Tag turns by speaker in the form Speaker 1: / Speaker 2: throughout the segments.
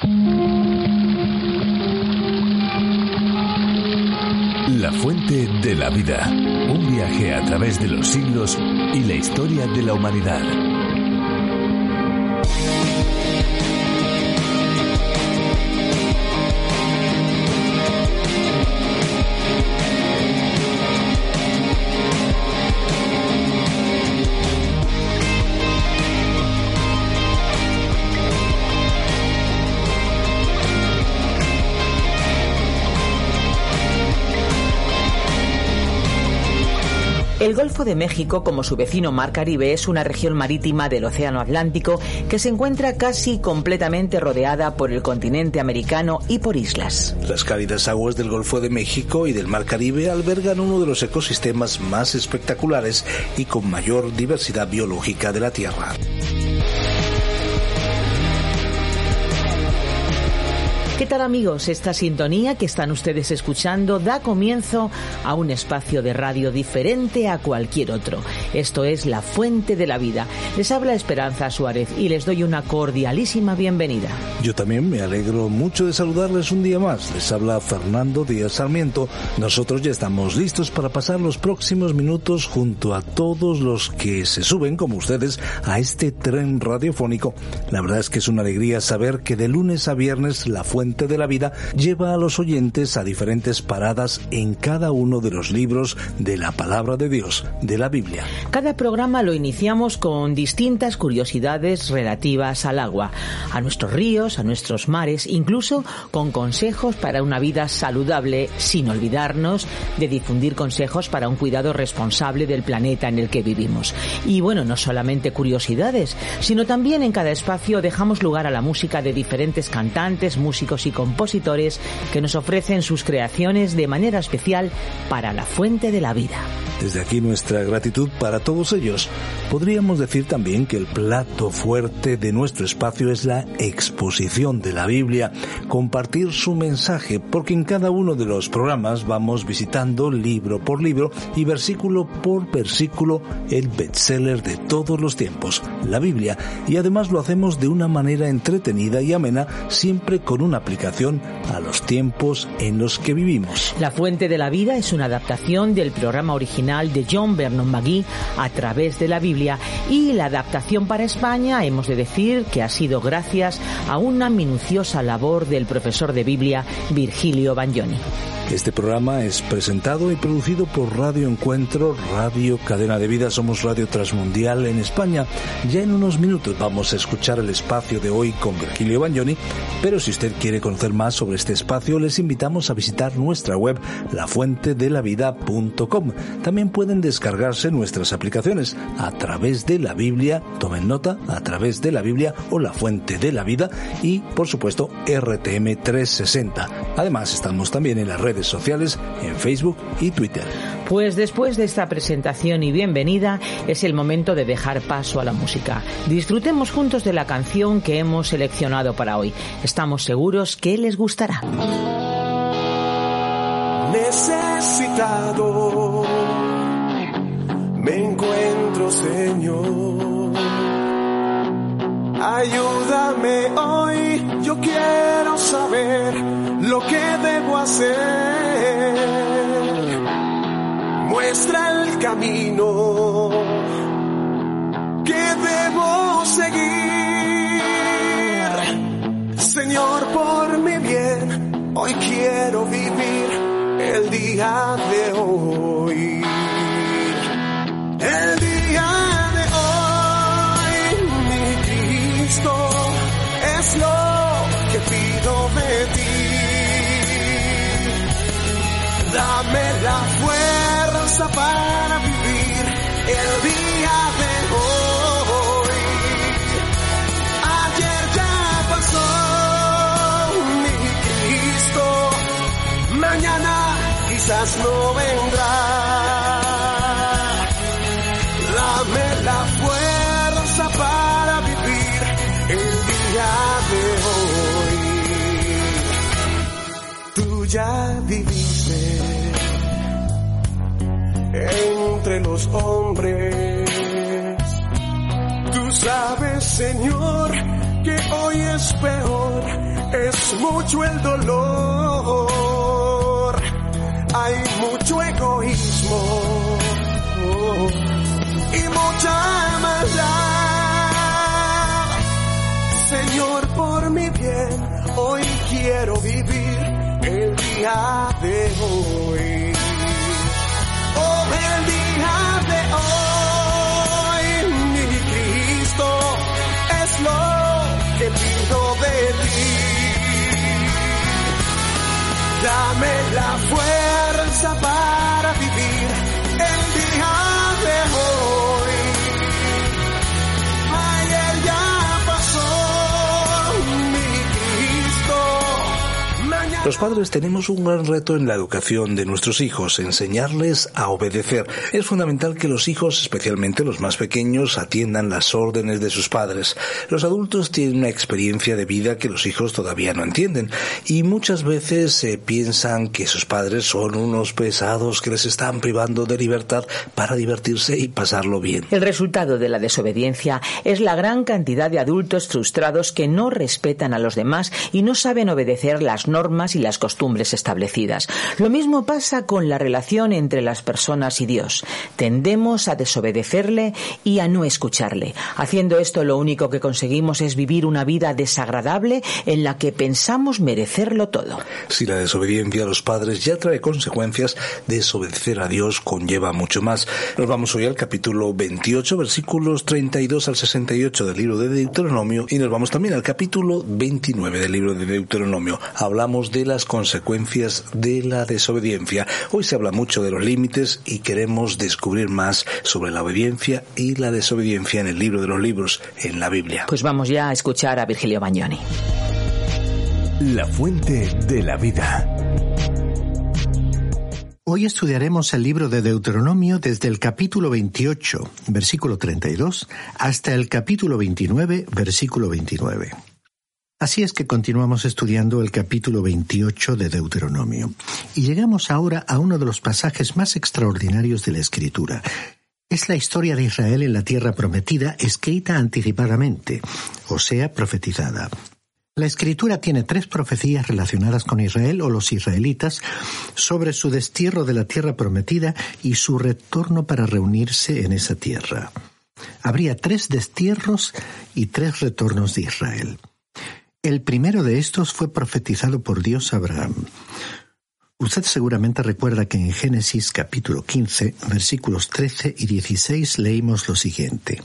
Speaker 1: La fuente de la vida. Un viaje a través de los siglos y la historia de la humanidad.
Speaker 2: El Golfo de México, como su vecino Mar Caribe, es una región marítima del Océano Atlántico que se encuentra casi completamente rodeada por el continente americano y por islas.
Speaker 3: Las cálidas aguas del Golfo de México y del Mar Caribe albergan uno de los ecosistemas más espectaculares y con mayor diversidad biológica de la Tierra.
Speaker 2: ¿Qué tal, amigos? Esta sintonía que están ustedes escuchando da comienzo a un espacio de radio diferente a cualquier otro. Esto es La Fuente de la Vida. Les habla Esperanza Suárez y les doy una cordialísima bienvenida.
Speaker 3: Yo también me alegro mucho de saludarles un día más. Les habla Fernando Díaz Sarmiento. Nosotros ya estamos listos para pasar los próximos minutos junto a todos los que se suben, como ustedes, a este tren radiofónico. La verdad es que es una alegría saber que de lunes a viernes La Fuente de la Vida lleva a los oyentes a diferentes paradas en cada uno de los libros de la Palabra de Dios, de la Biblia.
Speaker 2: Cada programa lo iniciamos con distintas curiosidades relativas al agua, a nuestros ríos, a nuestros mares, incluso con consejos para una vida saludable, sin olvidarnos de difundir consejos para un cuidado responsable del planeta en el que vivimos. Y bueno, no solamente curiosidades, sino también en cada espacio dejamos lugar a la música de diferentes cantantes, músicos y compositores que nos ofrecen sus creaciones de manera especial para La Fuente de la Vida.
Speaker 3: Desde aquí nuestra gratitud para todos ellos. Podríamos decir también que el plato fuerte de nuestro espacio es la exposición de la Biblia, compartir su mensaje, porque en cada uno de los programas vamos visitando libro por libro y versículo por versículo el bestseller de todos los tiempos, la Biblia, y además lo hacemos de una manera entretenida y amena, siempre con una aplicación a los tiempos en los que vivimos.
Speaker 2: La Fuente de la Vida es una adaptación del programa original de John Vernon McGee A través de la Biblia, y la adaptación para España hemos de decir que ha sido gracias a una minuciosa labor del profesor de Biblia Virgilio Bagnoni.
Speaker 3: Este programa es presentado y producido por Radio Encuentro, Radio Cadena de Vida. Somos Radio Transmundial en España. Ya en unos minutos vamos a escuchar el espacio de hoy con Virgilio Bagnoni, pero si usted quiere conocer más sobre este espacio, les invitamos a visitar nuestra web, lafuentedelavida.com. También pueden descargarse nuestras aplicaciones A través de la Biblia, tomen nota, A través de la Biblia o La Fuente de la Vida, y por supuesto RTM 360. Además estamos también en las redes sociales, en Facebook y Twitter.
Speaker 2: Pues después de esta presentación y bienvenida, es el momento de dejar paso a la música. Disfrutemos juntos de la canción que hemos seleccionado para hoy. Estamos seguros que les gustará.
Speaker 4: Necesitado me encuentro, Señor. Ayúdame hoy, yo quiero saber lo que debo hacer. Muestra el camino que debo seguir. Señor, por mi bien, hoy quiero vivir el día de hoy. El día de hoy, mi Cristo, es lo que pido de ti. Dame la fuerza para vivir el día de hoy. Ayer ya pasó, mi Cristo, mañana quizás no vendrá. Dame la fuerza para vivir el día de hoy. Tú ya viviste entre los hombres. Tú sabes, Señor, que hoy es peor Es mucho el dolor, hay mucho egoísmo y mucha maldad. Señor, por mi bien, hoy quiero vivir el día de hoy. Oh, el día de hoy, mi Cristo, es lo que pido de ti. Dame la fuerza para vivir el día de hoy. Ay, él ya pasó, mi Cristo. Mañana...
Speaker 3: Los padres tenemos un gran reto en la educación de nuestros hijos, enseñarles a obedecer. Es fundamental que los hijos, especialmente los más pequeños, atiendan las órdenes de sus padres. Los adultos tienen una experiencia de vida que los hijos todavía no entienden y muchas veces piensan que sus padres son unos pesados que les están privando de libertad para divertirse y pasarlo bien.
Speaker 2: El resultado de la desobediencia es la gran cantidad de adultos frustrados que no respetan a los demás y no saben obedecer las normas y las costumbres establecidas. Lo mismo pasa con la relación entre las personas y Dios. Tendemos a desobedecerle y a no escucharle. Haciendo esto, lo único que conseguimos es vivir una vida desagradable en la que pensamos merecerlo todo.
Speaker 3: Si la desobediencia a los padres ya trae consecuencias, desobedecer a Dios conlleva mucho más. Nos vamos hoy al capítulo 28, versículos 32 al 68 del libro de Deuteronomio, y nos vamos también al capítulo 29 del libro de Deuteronomio. Hablamos de las consecuencias de la desobediencia. Hoy se habla mucho de los límites y queremos descubrir más sobre la obediencia y la desobediencia en el libro de los libros, en la Biblia.
Speaker 2: Pues vamos ya a escuchar a Virgilio Bagnoni.
Speaker 1: La fuente de la vida.
Speaker 5: Hoy estudiaremos el libro de Deuteronomio desde el capítulo 28, versículo 32, hasta el capítulo 29, versículo 29. Así es que continuamos estudiando el capítulo 28 de Deuteronomio. Y llegamos ahora a uno de los pasajes más extraordinarios de la Escritura. Es la historia de Israel en la tierra prometida, escrita anticipadamente, o sea, profetizada. La Escritura tiene 3 profecías relacionadas con Israel o los israelitas sobre su destierro de la tierra prometida y su retorno para reunirse en esa tierra. Habría 3 destierros y 3 retornos de Israel. El primero de estos fue profetizado por Dios a Abraham. Usted seguramente recuerda que en Génesis capítulo 15, versículos 13 y 16 leímos lo siguiente.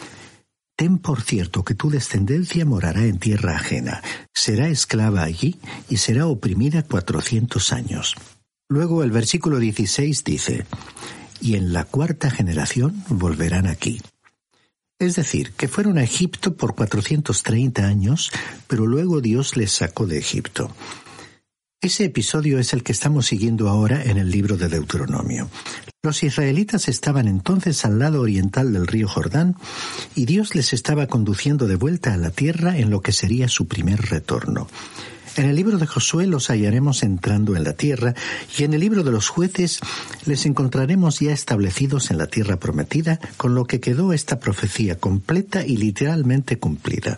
Speaker 5: Ten por cierto que tu descendencia morará en tierra ajena, será esclava allí y será oprimida 400 años. Luego el versículo 16 dice, y en la 4ª generación volverán aquí. Es decir, que fueron a Egipto por 430 años, pero luego Dios les sacó de Egipto. Ese episodio es el que estamos siguiendo ahora en el libro de Deuteronomio. Los israelitas estaban entonces al lado oriental del río Jordán y Dios les estaba conduciendo de vuelta a la tierra en lo que sería su primer retorno. En el libro de Josué los hallaremos entrando en la tierra y en el libro de los jueces les encontraremos ya establecidos en la tierra prometida, con lo que quedó esta profecía completa y literalmente cumplida.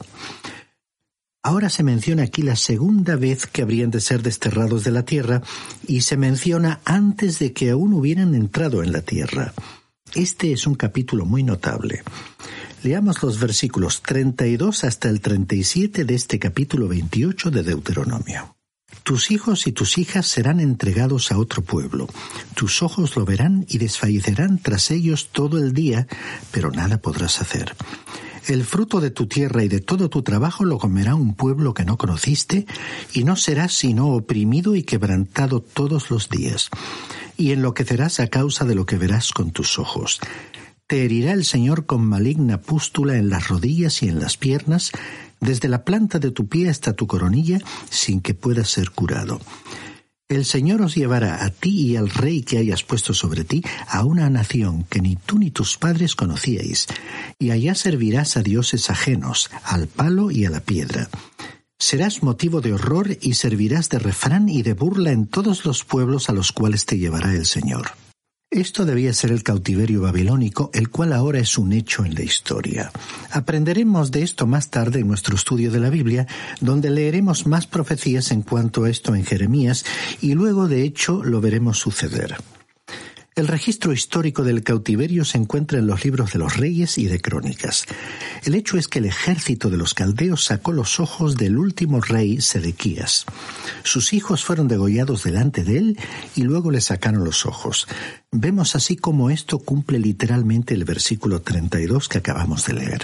Speaker 5: Ahora se menciona aquí la segunda vez que habrían de ser desterrados de la tierra y se menciona antes de que aún hubieran entrado en la tierra. Este es un capítulo muy notable. Leamos los versículos 32 hasta el 37 de este capítulo 28 de Deuteronomio. Tus hijos y tus hijas serán entregados a otro pueblo. Tus ojos lo verán y desfallecerán tras ellos todo el día, pero nada podrás hacer. El fruto de tu tierra y de todo tu trabajo lo comerá un pueblo que no conociste, y no serás sino oprimido y quebrantado todos los días. Y enloquecerás a causa de lo que verás con tus ojos. Te herirá el Señor con maligna pústula en las rodillas y en las piernas, desde la planta de tu pie hasta tu coronilla, sin que puedas ser curado. El Señor os llevará a ti y al rey que hayas puesto sobre ti a una nación que ni tú ni tus padres conocíais, y allá servirás a dioses ajenos, al palo y a la piedra. Serás motivo de horror y servirás de refrán y de burla en todos los pueblos a los cuales te llevará el Señor. Esto debía ser el cautiverio babilónico, el cual ahora es un hecho en la historia. Aprenderemos de esto más tarde en nuestro estudio de la Biblia, donde leeremos más profecías en cuanto a esto en Jeremías, y luego de hecho lo veremos suceder. El registro histórico del cautiverio se encuentra en los libros de los Reyes y de Crónicas. El hecho es que el ejército de los caldeos sacó los ojos del último rey Sedequías. Sus hijos fueron degollados delante de él y luego le sacaron los ojos. Vemos así cómo esto cumple literalmente el versículo 32 que acabamos de leer.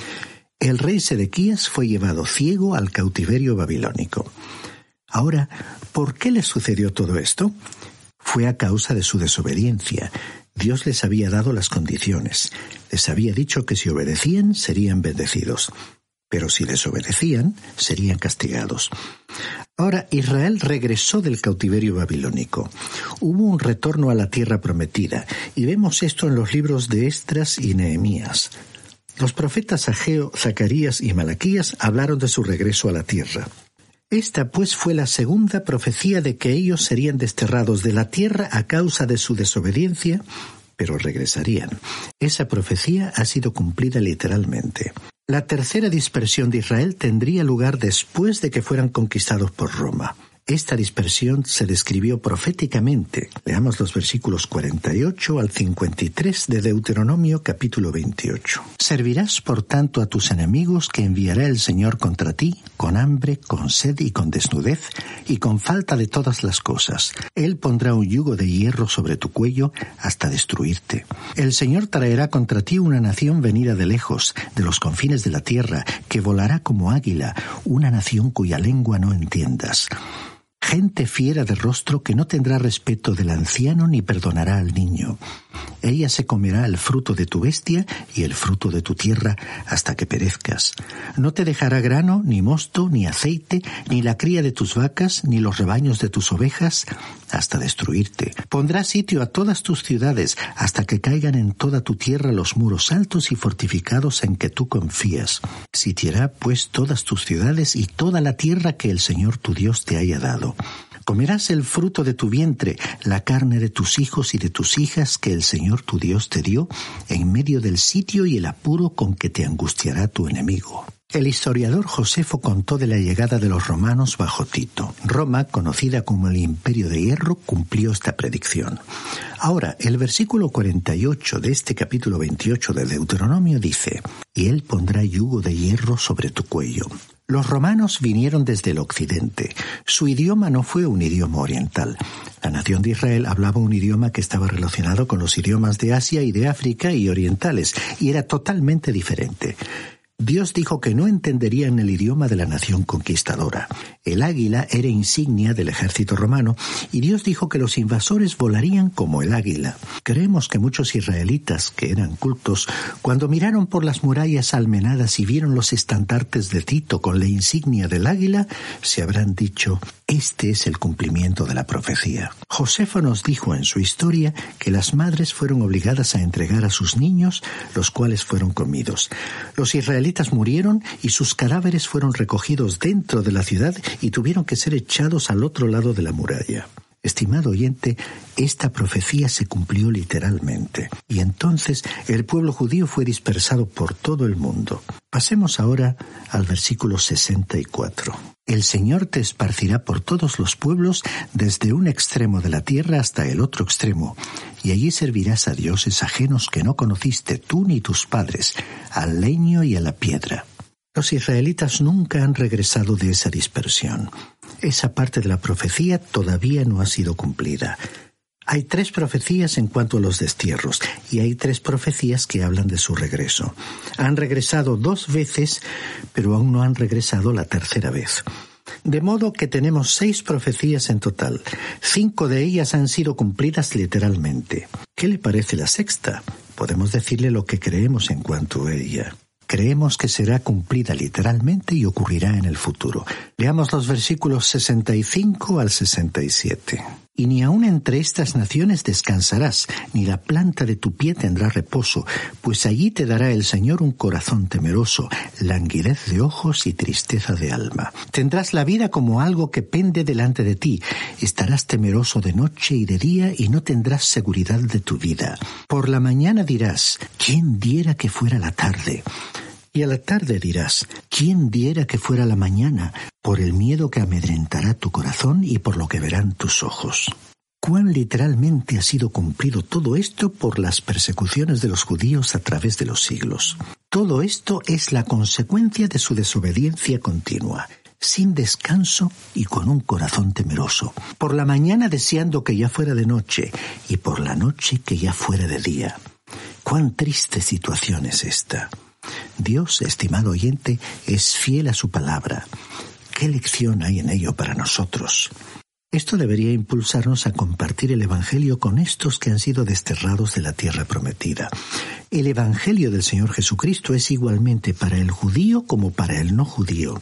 Speaker 5: El rey Sedequías fue llevado ciego al cautiverio babilónico. Ahora, ¿por qué le sucedió todo esto? Fue a causa de su desobediencia. Dios les había dado las condiciones. Les había dicho que si obedecían, serían bendecidos. Pero si desobedecían, serían castigados. Ahora, Israel regresó del cautiverio babilónico. Hubo un retorno a la tierra prometida, y vemos esto en los libros de Esdras y Nehemías. Los profetas Ageo, Zacarías y Malaquías hablaron de su regreso a la tierra. Esta pues fue la segunda profecía de que ellos serían desterrados de la tierra a causa de su desobediencia, pero regresarían. Esa profecía ha sido cumplida literalmente. La tercera dispersión de Israel tendría lugar después de que fueran conquistados por Roma. Esta dispersión se describió proféticamente. Leamos los versículos 48 al 53 de Deuteronomio capítulo 28. Servirás por tanto a tus enemigos que enviará el Señor contra ti, con hambre, con sed y con desnudez, y con falta de todas las cosas. Él pondrá un yugo de hierro sobre tu cuello hasta destruirte. El Señor traerá contra ti una nación venida de lejos, de los confines de la tierra, que volará como águila, una nación cuya lengua no entiendas. Gente fiera de rostro que no tendrá respeto del anciano ni perdonará al niño. Ella se comerá el fruto de tu bestia y el fruto de tu tierra hasta que perezcas. No te dejará grano, ni mosto, ni aceite, ni la cría de tus vacas, ni los rebaños de tus ovejas, hasta destruirte. Pondrá sitio a todas tus ciudades, hasta que caigan en toda tu tierra los muros altos y fortificados en que tú confías. Sitiará pues todas tus ciudades y toda la tierra que el Señor tu Dios te haya dado. Comerás el fruto de tu vientre, la carne de tus hijos y de tus hijas que el Señor tu Dios te dio, en medio del sitio y el apuro con que te angustiará tu enemigo. El historiador Josefo contó de la llegada de los romanos bajo Tito. Roma, conocida como el Imperio de Hierro, cumplió esta predicción. Ahora, el versículo 48 de este capítulo 28 de Deuteronomio dice: «Y él pondrá yugo de hierro sobre tu cuello». Los romanos vinieron desde el occidente. Su idioma no fue un idioma oriental. La nación de Israel hablaba un idioma que estaba relacionado con los idiomas de Asia y de África y orientales, y era totalmente diferente. Dios dijo que no entenderían el idioma de la nación conquistadora. El águila era insignia del ejército romano y Dios dijo que los invasores volarían como el águila. Creemos que muchos israelitas, que eran cultos, cuando miraron por las murallas almenadas y vieron los estandartes de Tito con la insignia del águila, se habrán dicho: este es el cumplimiento de la profecía. Josefo nos dijo en su historia que las madres fueron obligadas a entregar a sus niños, los cuales fueron comidos. Los israelitas murieron y sus cadáveres fueron recogidos dentro de la ciudad y tuvieron que ser echados al otro lado de la muralla. Estimado oyente, esta profecía se cumplió literalmente, y entonces el pueblo judío fue dispersado por todo el mundo. Pasemos ahora al versículo 64. El Señor te esparcirá por todos los pueblos, desde un extremo de la tierra hasta el otro extremo, y allí servirás a dioses ajenos que no conociste tú ni tus padres, al leño y a la piedra. Los israelitas nunca han regresado de esa dispersión. Esa parte de la profecía todavía no ha sido cumplida. Hay 3 profecías en cuanto a los destierros, y hay 3 profecías que hablan de su regreso. Han regresado 2 veces, pero aún no han regresado la tercera vez. De modo que tenemos 6 profecías en total. 5 de ellas han sido cumplidas literalmente. ¿Qué le parece la sexta? Podemos decirle lo que creemos en cuanto a ella. Creemos que será cumplida literalmente y ocurrirá en el futuro. Leamos los versículos 65 al 67. Y ni aun entre estas naciones descansarás, ni la planta de tu pie tendrá reposo, pues allí te dará el Señor un corazón temeroso, languidez de ojos y tristeza de alma. Tendrás la vida como algo que pende delante de ti, estarás temeroso de noche y de día y no tendrás seguridad de tu vida. Por la mañana dirás, ¿quién diera que fuera la tarde? Y a la tarde dirás, ¿quién diera que fuera la mañana? Por el miedo que amedrentará tu corazón y por lo que verán tus ojos. ¿Cuán literalmente ha sido cumplido todo esto por las persecuciones de los judíos a través de los siglos? Todo esto es la consecuencia de su desobediencia continua, sin descanso y con un corazón temeroso. Por la mañana deseando que ya fuera de noche y por la noche que ya fuera de día. ¡Cuán triste situación es esta! Dios, estimado oyente, es fiel a su palabra. ¿Qué lección hay en ello para nosotros? Esto debería impulsarnos a compartir el Evangelio con estos que han sido desterrados de la tierra prometida. El Evangelio del Señor Jesucristo es igualmente para el judío como para el no judío.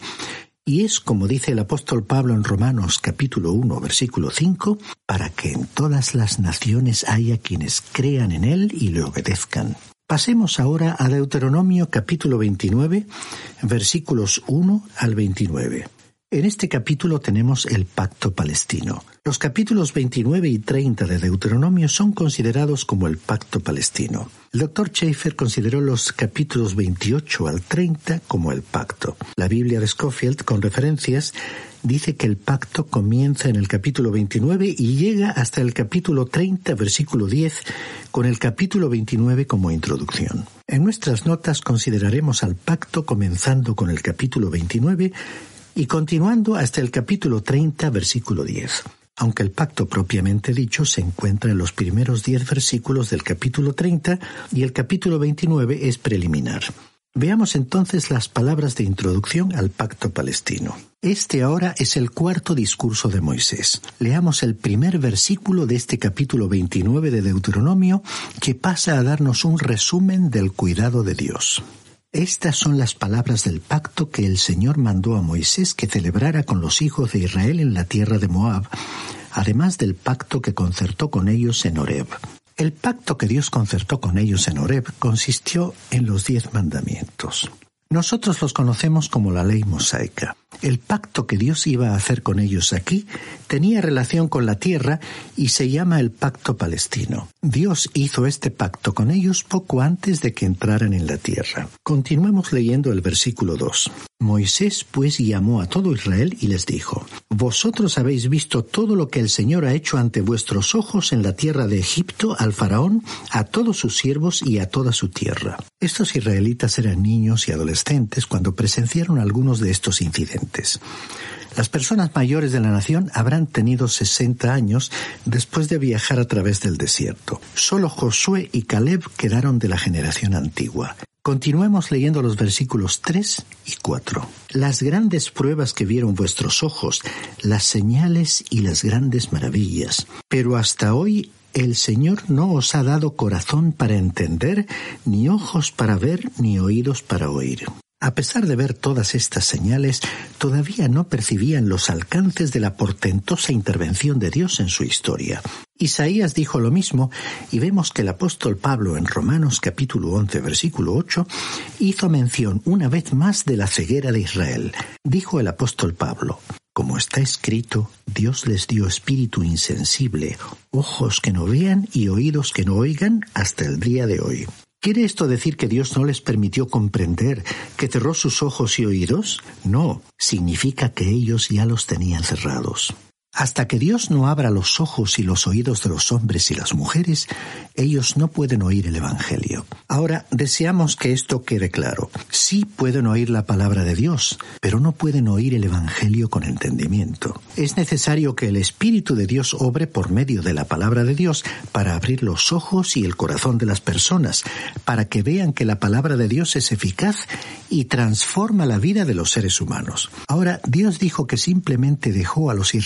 Speaker 5: Y es, como dice el apóstol Pablo en Romanos capítulo 1, versículo 5, para que en todas las naciones haya quienes crean en Él y le obedezcan. Pasemos ahora a Deuteronomio capítulo 29, versículos 1 al 29. En este capítulo tenemos el pacto palestino. Los capítulos 29 y 30 de Deuteronomio son considerados como el pacto palestino. El Dr. Schaeffer consideró los capítulos 28 al 30 como el pacto. La Biblia de Scofield, con referencias, dice que el pacto comienza en el capítulo 29 y llega hasta el capítulo 30, versículo 10, con el capítulo 29 como introducción. En nuestras notas consideraremos al pacto comenzando con el capítulo 29 y continuando hasta el capítulo 30, versículo 10. Aunque el pacto propiamente dicho se encuentra en los primeros 10 versículos del capítulo 30 y el capítulo 29 es preliminar. Veamos entonces las palabras de introducción al pacto palestino. Este ahora es el cuarto discurso de Moisés. Leamos el primer versículo de este capítulo 29 de Deuteronomio, que pasa a darnos un resumen del cuidado de Dios. Estas son las palabras del pacto que el Señor mandó a Moisés que celebrara con los hijos de Israel en la tierra de Moab, además del pacto que concertó con ellos en Horeb. El pacto que Dios concertó con ellos en Horeb consistió en los 10 mandamientos. Nosotros los conocemos como la ley mosaica. El pacto que Dios iba a hacer con ellos aquí tenía relación con la tierra y se llama el pacto palestino. Dios hizo este pacto con ellos poco antes de que entraran en la tierra. Continuemos leyendo el versículo 2. Moisés pues llamó a todo Israel y les dijo: Vosotros habéis visto todo lo que el Señor ha hecho ante vuestros ojos en la tierra de Egipto al faraón, a todos sus siervos y a toda su tierra. Estos israelitas eran niños y adolescentes cuando presenciaron algunos de estos incidentes. Las personas mayores de la nación habrán tenido 60 años después de viajar a través del desierto. Solo Josué y Caleb quedaron de la generación antigua. Continuemos leyendo los versículos 3 y 4. Las grandes pruebas que vieron vuestros ojos, las señales y las grandes maravillas. Pero hasta hoy el Señor no os ha dado corazón para entender, ni ojos para ver, ni oídos para oír. A pesar de ver todas estas señales, todavía no percibían los alcances de la portentosa intervención de Dios en su historia. Isaías dijo lo mismo, y vemos que el apóstol Pablo en Romanos capítulo 11, versículo 8, hizo mención una vez más de la ceguera de Israel. Dijo el apóstol Pablo: como está escrito, Dios les dio espíritu insensible, ojos que no vean y oídos que no oigan hasta el día de hoy. ¿Quiere esto decir que Dios no les permitió comprender, que cerró sus ojos y oídos? No, significa que ellos ya los tenían cerrados. Hasta que Dios no abra los ojos y los oídos de los hombres y las mujeres, ellos no pueden oír el Evangelio. Ahora, deseamos que esto quede claro. Sí pueden oír la palabra de Dios, pero no pueden oír el Evangelio con entendimiento. Es necesario que el Espíritu de Dios obre por medio de la palabra de Dios para abrir los ojos y el corazón de las personas, para que vean que la palabra de Dios es eficaz y transforma la vida de los seres humanos. Ahora, Dios dijo que simplemente dejó a los israelitas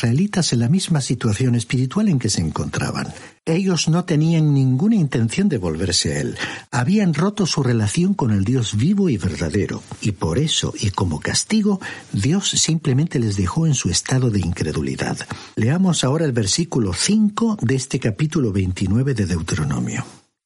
Speaker 5: personas en la misma situación espiritual en que se encontraban. Ellos no tenían ninguna intención de volverse a Él. Habían roto su relación con el Dios vivo y verdadero. Y por eso, y como castigo, Dios simplemente les dejó en su estado de incredulidad. Leamos ahora el versículo 5 de este capítulo 29 de Deuteronomio.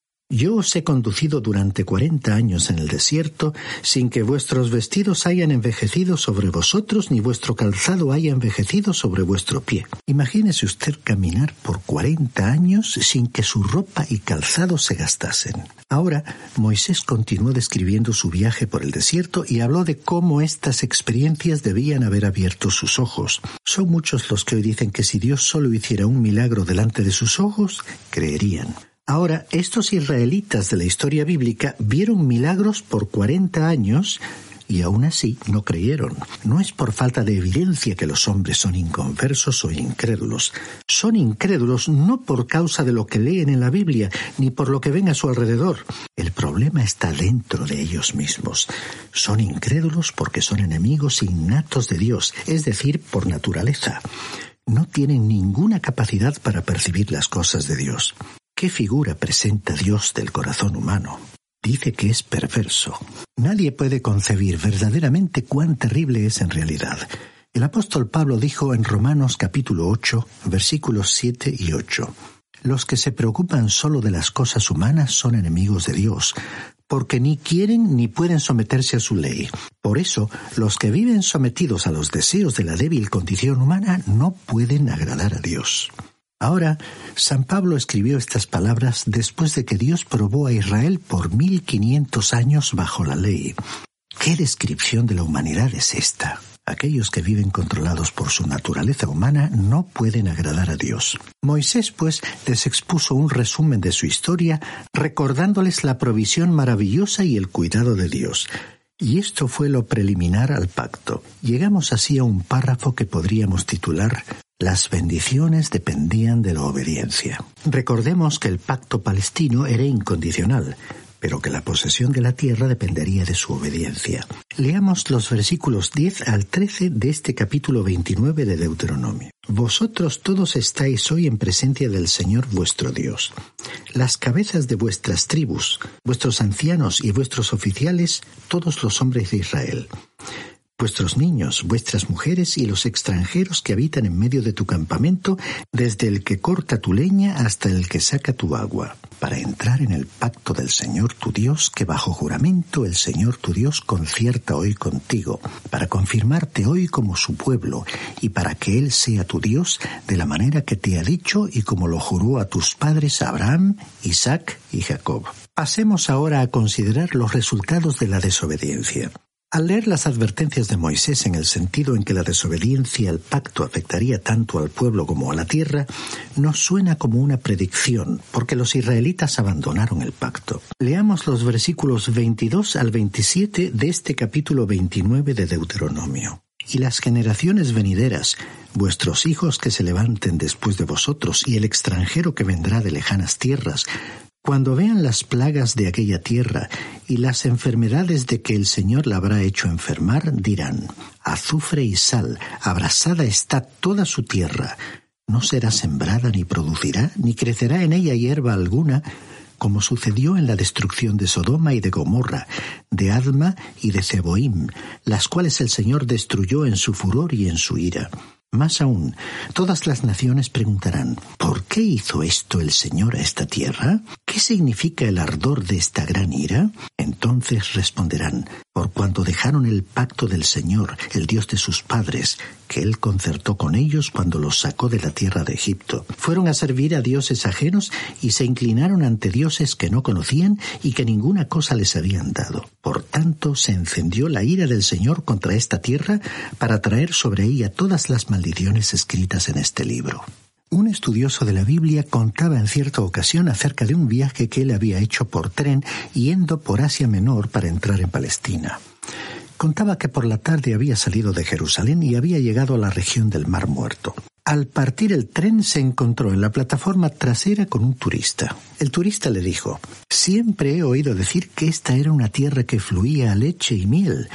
Speaker 5: Yo os he conducido durante 40 años en el desierto, sin que vuestros vestidos hayan envejecido sobre vosotros, ni vuestro calzado haya envejecido sobre vuestro pie. Imagínese usted caminar por 40 años sin que su ropa y calzado se gastasen. Ahora, Moisés continuó describiendo su viaje por el desierto y habló de cómo estas experiencias debían haber abierto sus ojos. Son muchos los que hoy dicen que si Dios solo hiciera un milagro delante de sus ojos, creerían. Ahora, estos israelitas de la historia bíblica vieron milagros por 40 años y aún así no creyeron. No es por falta de evidencia que los hombres son inconversos o incrédulos. Son incrédulos no por causa de lo que leen en la Biblia, ni por lo que ven a su alrededor. El problema está dentro de ellos mismos. Son incrédulos porque son enemigos innatos de Dios, es decir, por naturaleza. No tienen ninguna capacidad para percibir las cosas de Dios. ¿Qué figura presenta Dios del corazón humano? Dice que es perverso. Nadie puede concebir verdaderamente cuán terrible es en realidad. El apóstol Pablo dijo en Romanos capítulo 8, versículos 7 y 8, «Los que se preocupan solo de las cosas humanas son enemigos de Dios, porque ni quieren ni pueden someterse a su ley. Por eso, los que viven sometidos a los deseos de la débil condición humana no pueden agradar a Dios». Ahora, San Pablo escribió estas palabras después de que Dios probó a Israel por 1500 años bajo la ley. ¿Qué descripción de la humanidad es esta? Aquellos que viven controlados por su naturaleza humana no pueden agradar a Dios. Moisés, pues, les expuso un resumen de su historia, recordándoles la provisión maravillosa y el cuidado de Dios. Y esto fue lo preliminar al pacto. Llegamos así a un párrafo que podríamos titular «Las bendiciones dependían de la obediencia». Recordemos que el pacto palestino era incondicional, pero que la posesión de la tierra dependería de su obediencia. Leamos los versículos 10 al 13 de este capítulo 29 de Deuteronomio. «Vosotros todos estáis hoy en presencia del Señor vuestro Dios. Las cabezas de vuestras tribus, vuestros ancianos y vuestros oficiales, todos los hombres de Israel. Vuestros niños, vuestras mujeres y los extranjeros que habitan en medio de tu campamento, desde el que corta tu leña hasta el que saca tu agua, para entrar en el pacto del Señor tu Dios, que bajo juramento el Señor tu Dios concierta hoy contigo, para confirmarte hoy como su pueblo, y para que Él sea tu Dios de la manera que te ha dicho y como lo juró a tus padres Abraham, Isaac y Jacob». Pasemos ahora a considerar los resultados de la desobediencia. Al leer las advertencias de Moisés en el sentido en que la desobediencia al pacto afectaría tanto al pueblo como a la tierra, nos suena como una predicción, porque los israelitas abandonaron el pacto. Leamos los versículos 22 al 27 de este capítulo 29 de Deuteronomio. «Y las generaciones venideras, vuestros hijos que se levanten después de vosotros, y el extranjero que vendrá de lejanas tierras, cuando vean las plagas de aquella tierra y las enfermedades de que el Señor la habrá hecho enfermar, dirán: azufre y sal, abrasada está toda su tierra. No será sembrada ni producirá, ni crecerá en ella hierba alguna, como sucedió en la destrucción de Sodoma y de Gomorra, de Adma y de Zeboim, las cuales el Señor destruyó en su furor y en su ira. Más aún, todas las naciones preguntarán: ¿por qué hizo esto el Señor a esta tierra? ¿Qué significa el ardor de esta gran ira? Entonces responderán: por cuanto dejaron el pacto del Señor, el Dios de sus padres, que Él concertó con ellos cuando los sacó de la tierra de Egipto. Fueron a servir a dioses ajenos y se inclinaron ante dioses que no conocían y que ninguna cosa les habían dado. Por tanto, se encendió la ira del Señor contra esta tierra para traer sobre ella todas las maldiciones escritas en este libro». Un estudioso de la Biblia contaba en cierta ocasión acerca de un viaje que él había hecho por tren yendo por Asia Menor para entrar en Palestina. Contaba que por la tarde había salido de Jerusalén y había llegado a la región del Mar Muerto. Al partir el tren se encontró en la plataforma trasera con un turista. El turista le dijo: «Siempre he oído decir que esta era una tierra que fluía a leche y miel.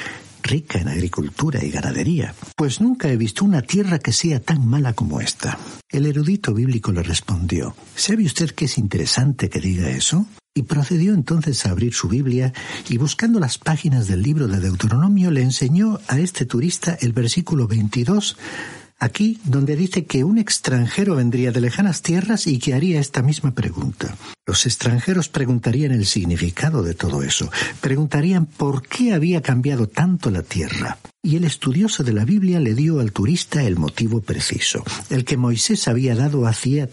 Speaker 5: rica en agricultura y ganadería, pues nunca he visto una tierra que sea tan mala como esta. El erudito bíblico le respondió: ¿sabe usted que es interesante que diga eso? Y procedió entonces a abrir su Biblia y, buscando las páginas del libro de Deuteronomio, le enseñó a este turista el versículo 22, aquí donde dice que un extranjero vendría de lejanas tierras y que haría esta misma pregunta. Los extranjeros preguntarían el significado de todo eso, preguntarían por qué había cambiado tanto la tierra. Y el estudioso de la Biblia le dio al turista el motivo preciso, el que Moisés había dado hacía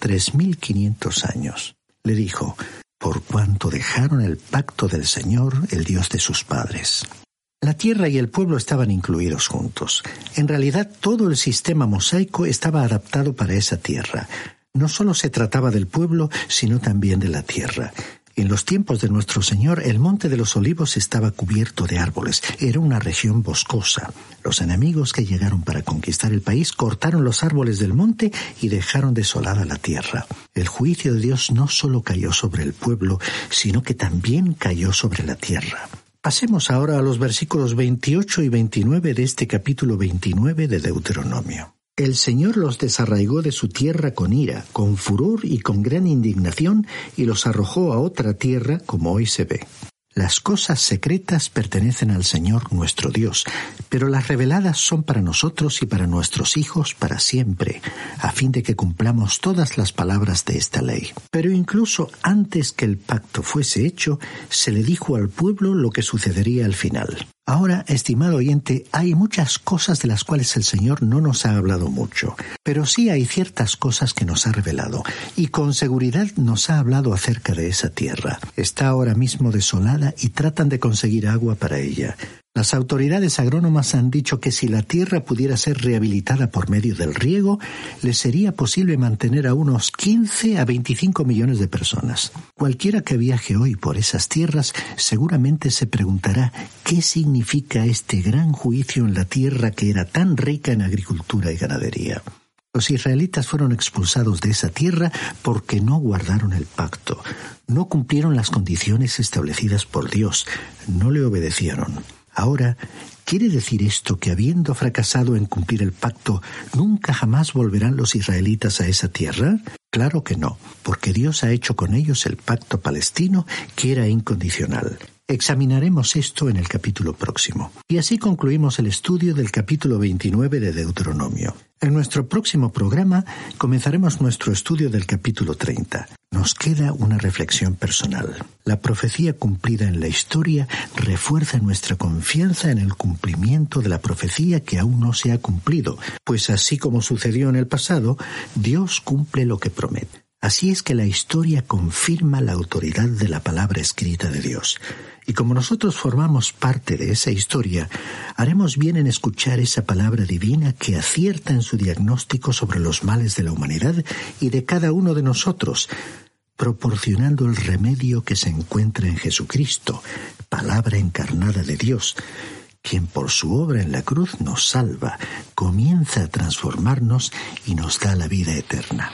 Speaker 5: 3.500 años. Le dijo: por cuanto dejaron el pacto del Señor, el Dios de sus padres. La tierra y el pueblo estaban incluidos juntos. En realidad, todo el sistema mosaico estaba adaptado para esa tierra. No solo se trataba del pueblo, sino también de la tierra. En los tiempos de nuestro Señor, el Monte de los Olivos estaba cubierto de árboles. Era una región boscosa. Los enemigos que llegaron para conquistar el país cortaron los árboles del monte y dejaron desolada la tierra. El juicio de Dios no solo cayó sobre el pueblo, sino que también cayó sobre la tierra. Pasemos ahora a los versículos 28 y 29 de este capítulo 29 de Deuteronomio. El Señor los desarraigó de su tierra con ira, con furor y con gran indignación, y los arrojó a otra tierra, como hoy se ve. Las cosas secretas pertenecen al Señor nuestro Dios, pero las reveladas son para nosotros y para nuestros hijos para siempre, a fin de que cumplamos todas las palabras de esta ley. Pero incluso antes que el pacto fuese hecho, se le dijo al pueblo lo que sucedería al final. Ahora, estimado oyente, hay muchas cosas de las cuales el Señor no nos ha hablado mucho, pero sí hay ciertas cosas que nos ha revelado, y con seguridad nos ha hablado acerca de esa tierra. Está ahora mismo desolada y tratan de conseguir agua para ella. Las autoridades agrónomas han dicho que si la tierra pudiera ser rehabilitada por medio del riego, le sería posible mantener a unos 15 a 25 millones de personas. Cualquiera que viaje hoy por esas tierras seguramente se preguntará qué significa este gran juicio en la tierra que era tan rica en agricultura y ganadería. Los israelitas fueron expulsados de esa tierra porque no guardaron el pacto, no cumplieron las condiciones establecidas por Dios, no le obedecieron. Ahora, ¿quiere decir esto que habiendo fracasado en cumplir el pacto, nunca jamás volverán los israelitas a esa tierra? Claro que no, porque Dios ha hecho con ellos el pacto palestino que era incondicional. Examinaremos esto en el capítulo próximo. Y así concluimos el estudio del capítulo 29 de Deuteronomio. En nuestro próximo programa comenzaremos nuestro estudio del capítulo 30. Nos queda una reflexión personal. La profecía cumplida en la historia refuerza nuestra confianza en el cumplimiento de la profecía que aún no se ha cumplido, pues así como sucedió en el pasado, Dios cumple lo que promete. Así es que la historia confirma la autoridad de la palabra escrita de Dios. Y como nosotros formamos parte de esa historia, haremos bien en escuchar esa palabra divina que acierta en su diagnóstico sobre los males de la humanidad y de cada uno de nosotros, proporcionando el remedio que se encuentra en Jesucristo, palabra encarnada de Dios, quien por su obra en la cruz nos salva, comienza a transformarnos y nos da la vida eterna.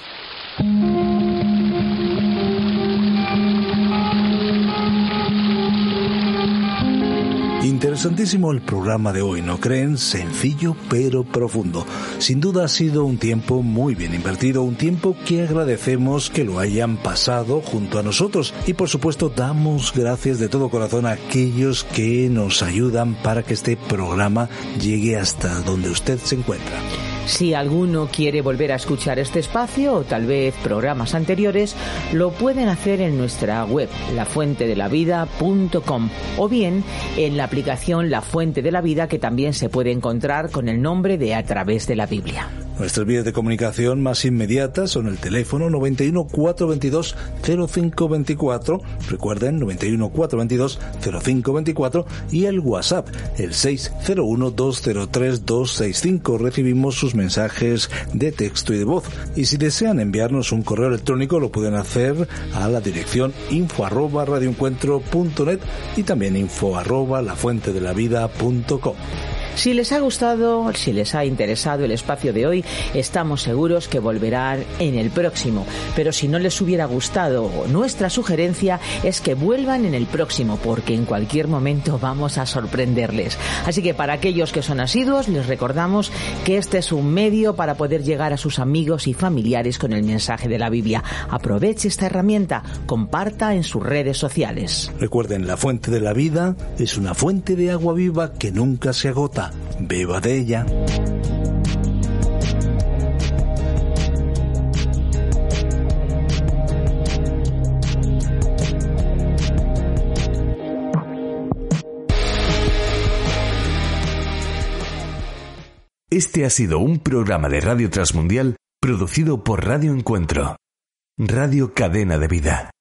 Speaker 3: Interesantísimo el programa de hoy, ¿no creen? Sencillo pero profundo. Sin duda ha sido un tiempo muy bien invertido, un tiempo que agradecemos que lo hayan pasado junto a nosotros. Y por supuesto damos gracias de todo corazón a aquellos que nos ayudan para que este programa llegue hasta donde usted se encuentra.
Speaker 2: Si alguno quiere volver a escuchar este espacio o tal vez programas anteriores, lo pueden hacer en nuestra web, lafuentedelavida.com, o bien en la aplicación La Fuente de la Vida, que también se puede encontrar con el nombre de A Través de la Biblia.
Speaker 3: Nuestras vías de comunicación más inmediatas son el teléfono 91 422 0524, recuerden 91 422 0524, y el WhatsApp, el 601 203 265. Recibimos sus mensajes de texto y de voz, y si desean enviarnos un correo electrónico lo pueden hacer a la dirección info@radioencuentro.net y también info@lafuentedelavida.com.
Speaker 2: Si les ha gustado, si les ha interesado el espacio de hoy, estamos seguros que volverán en el próximo. Pero si no les hubiera gustado, nuestra sugerencia es que vuelvan en el próximo, porque en cualquier momento vamos a sorprenderles. Así que para aquellos que son asiduos, les recordamos que este es un medio para poder llegar a sus amigos y familiares con el mensaje de la Biblia. Aproveche esta herramienta, comparta en sus redes sociales.
Speaker 3: Recuerden, la fuente de la vida es una fuente de agua viva que nunca se agota. Beba de ella.
Speaker 1: Este ha sido un programa de Radio Transmundial producido por Radio Encuentro, Radio Cadena de Vida.